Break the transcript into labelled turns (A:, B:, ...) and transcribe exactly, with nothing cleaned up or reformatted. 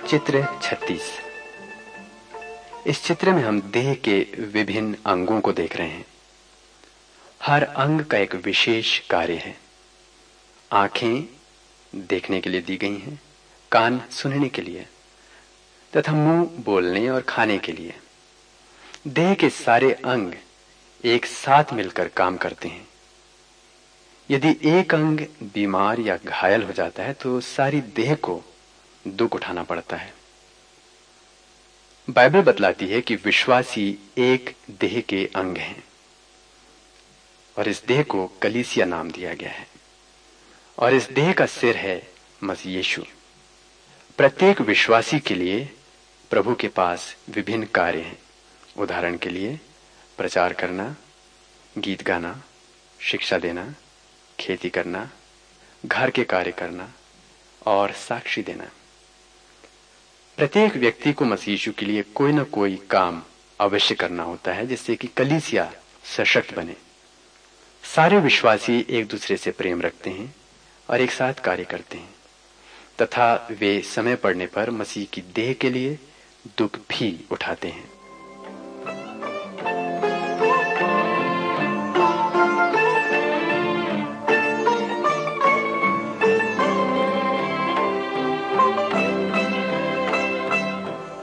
A: चित्र छत्तीस। इस चित्र में हम देह के विभिन्न अंगों को देख रहे हैं। हर अंग का एक विशेष कार्य है। आंखें देखने के लिए दी गई हैं, कान सुनने के लिए तथा मुंह बोलने और खाने के लिए। देह के सारे अंग एक साथ मिलकर काम करते हैं। यदि एक अंग बीमार या घायल हो जाता है तो सारी देह को दुख उठाना पड़ता है। बाइबल बतलाती है कि विश्वासी एक देह के अंग हैं और इस देह को कलीसिया नाम दिया गया है और इस देह का सिर है मसीह यीशु। प्रत्येक विश्वासी के लिए प्रभु के पास विभिन्न कार्य हैं। उदाहरण के लिए प्रचार करना, गीत गाना, शिक्षा देना, खेती करना, घर के कार्य करना और साक्षी देना। प्रत्येक व्यक्ति को मसीह यीशु के लिए कोई न कोई काम अवश्य करना होता है जिससे कि कलीसिया सशक्त बने। सारे विश्वासी एक दूसरे से प्रेम रखते हैं और एक साथ कार्य करते हैं तथा वे समय पड़ने पर मसीह की देह के लिए दुख भी उठाते हैं।